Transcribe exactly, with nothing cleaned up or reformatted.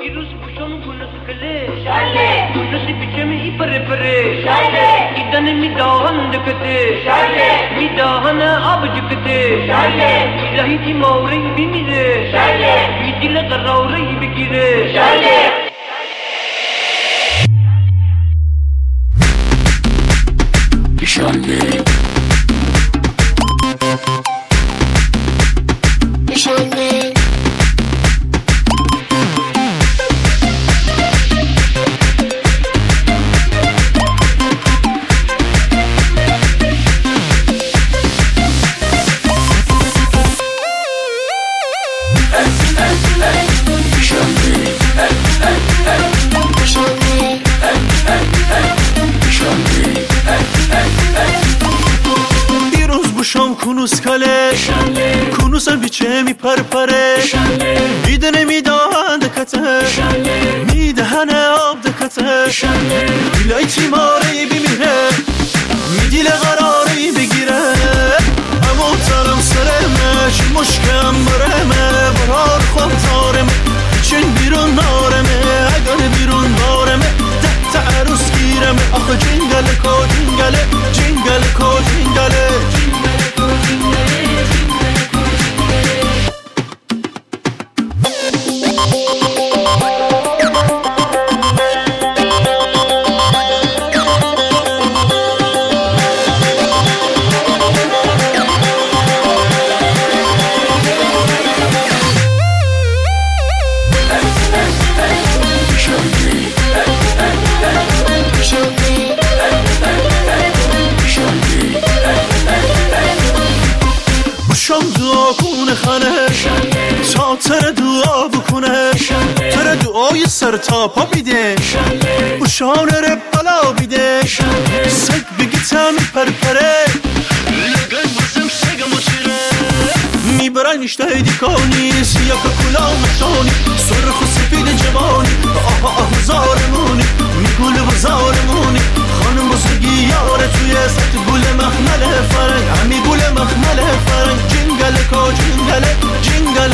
دیروز پوشم گلوس کله شاله گلوسی پیچمی ای پره پره شاله ایدن میداهند کته شاله میداهن آب جکته شاله میدهی تی موری بیمیره شاله میدیل قراوری بگیره شاله شاله شاله کنوس کله کنوسم بیچه می پر پره میده نمیدهن دکته میدهن آب دکته دیلای تیماری بیمیره میدیل قراری بگیره اما ترم سرمه چی مشکم برمه برار خواب تارمه چین بیرون نارمه اگر بیرون بارمه ده تا عروس گیرمه آخه جنگل کو جنگله جنگل کو جنگله تا تر دعا بکنه تر دعای سر تا پا بیده بشان رب بلا بیده سگ بگی تمی پرپره لگن بزم سگ مچیره میبرن اشتهی دیکانی سیاک کلا مشانی سرخ و سفید جوانی آه آه زارمونی میگول بزارمونی خانم بزرگی یاره توی سطح گل مخمل فرنگ همی گل مخمل فرنگ جنگل کا جنگل جنگل